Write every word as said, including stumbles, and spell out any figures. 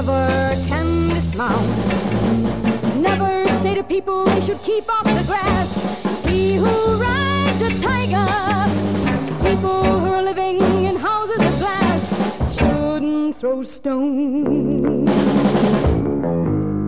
never can dismount. Never say to people they should keep off the grass. He who rides a tiger, people who are living in houses of glass, shouldn't throw stones.